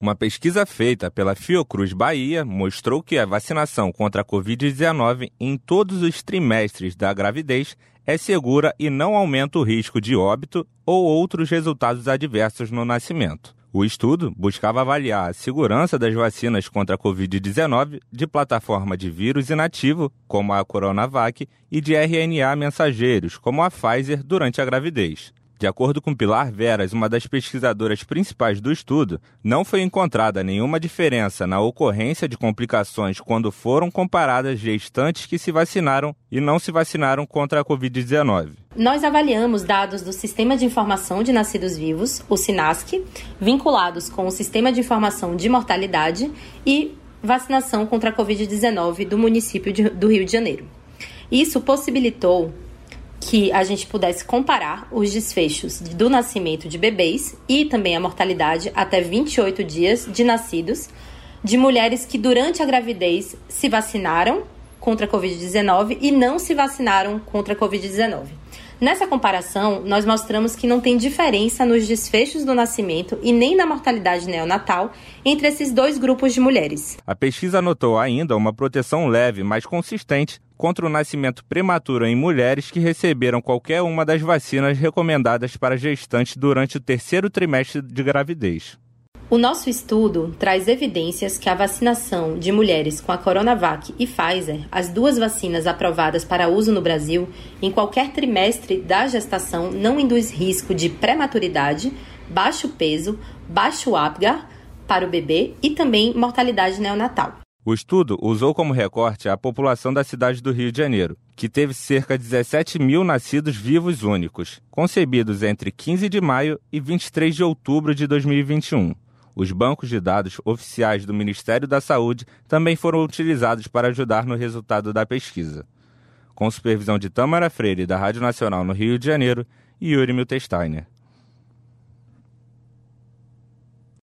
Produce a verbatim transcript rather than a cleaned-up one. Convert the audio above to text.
Uma pesquisa feita pela Fiocruz Bahia mostrou que a vacinação contra a covid dezenove em todos os trimestres da gravidez é segura e não aumenta o risco de óbito ou outros resultados adversos no nascimento. O estudo buscava avaliar a segurança das vacinas contra a covid dezenove de plataforma de vírus inativo, como a Coronavac, e de R N A mensageiros, como a Pfizer, durante a gravidez. De acordo com Pilar Veras, uma das pesquisadoras principais do estudo, não foi encontrada nenhuma diferença na ocorrência de complicações quando foram comparadas gestantes que se vacinaram e não se vacinaram contra a covid dezenove. Nós avaliamos dados do Sistema de Informação de Nascidos Vivos, o SINASC, vinculados com o Sistema de Informação de Mortalidade e vacinação contra a covid dezenove do município de, do Rio de Janeiro. Isso possibilitou que a gente pudesse comparar os desfechos do nascimento de bebês e também a mortalidade até vinte e oito dias de nascidos de mulheres que durante a gravidez se vacinaram contra a covid dezenove e não se vacinaram contra a covid dezenove. Nessa comparação, nós mostramos que não tem diferença nos desfechos do nascimento e nem na mortalidade neonatal entre esses dois grupos de mulheres. A pesquisa notou ainda uma proteção leve, mas consistente, contra o nascimento prematuro em mulheres que receberam qualquer uma das vacinas recomendadas para gestantes durante o terceiro trimestre de gravidez. O nosso estudo traz evidências que a vacinação de mulheres com a Coronavac e Pfizer, as duas vacinas aprovadas para uso no Brasil, em qualquer trimestre da gestação não induz risco de prematuridade, baixo peso, baixo Apgar para o bebê e também mortalidade neonatal. O estudo usou como recorte a população da cidade do Rio de Janeiro, que teve cerca de dezessete mil nascidos vivos únicos, concebidos entre quinze de maio e vinte e três de outubro de dois mil e vinte e um. Os bancos de dados oficiais do Ministério da Saúde também foram utilizados para ajudar no resultado da pesquisa. Com supervisão de Tâmara Freire, da Rádio Nacional no Rio de Janeiro, e Yuri Miltesteiner.